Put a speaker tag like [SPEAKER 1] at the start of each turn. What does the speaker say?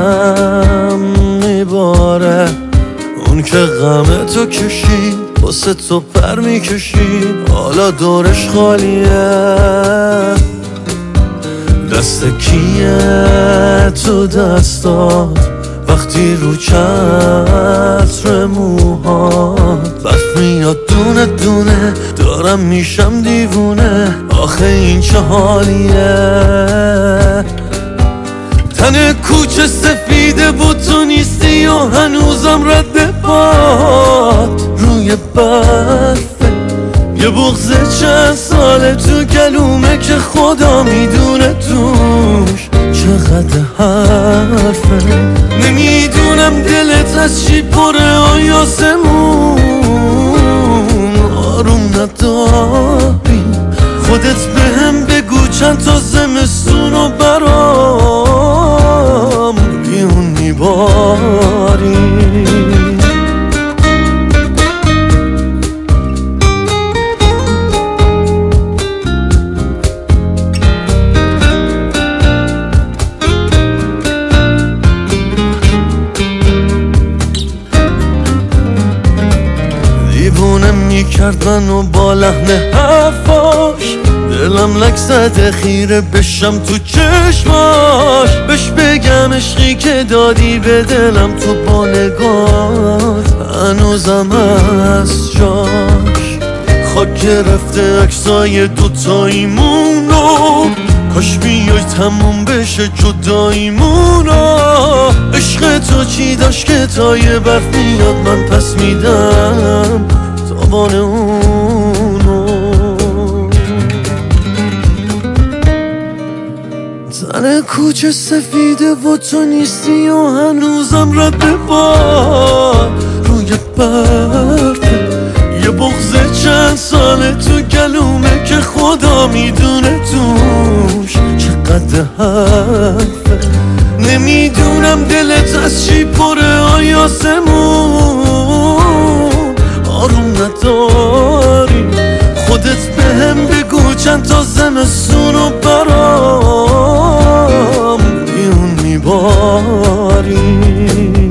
[SPEAKER 1] دلم میباره، اون که غم تو کشید واسه تو پر میکشید، حالا دورش خالیه. دست کیه تو دستات وقتی رو چتر موهات برف میاد دونه دونه، دارم میشم دیوونه، آخه این چه حالیه. تن کوچه سفیده بود تو نیستی و هنوزم رد پات روی برفه، یه بغض چند ساله تو گلومه که خدا میدونه توش چقدر حرفه. نمیدونم دلت از چی پره آیاسمون، آروم نداری خودت بهم بگو چند تا زمستون رو برام بیون میباری. دیوونه میکرد منو با لحن حرفاش، دلم لک زده خیره بشم تو چشماش، بهش بگم عشقی که دادی به دلم تو با نگات هنوزم هست جاش. خاک گرفته عکسای دوتاییمونو، کاش بیای تموم بشه جداییمونو. عشق تو چی داشت که تا یه برف میاد من پس میدم تابان اونو. تن کوچه سفیده و تو نیستی و هنوزم رد باد روی برفه، یه بغض چند ساله تو گلومه که خدا میدونه توش چقدر حرفه. نمیدونم دلت از چی پره آیاسمون، آروم نداری خودت بهم بگو چند تا زمستون رو برام بیون میباری.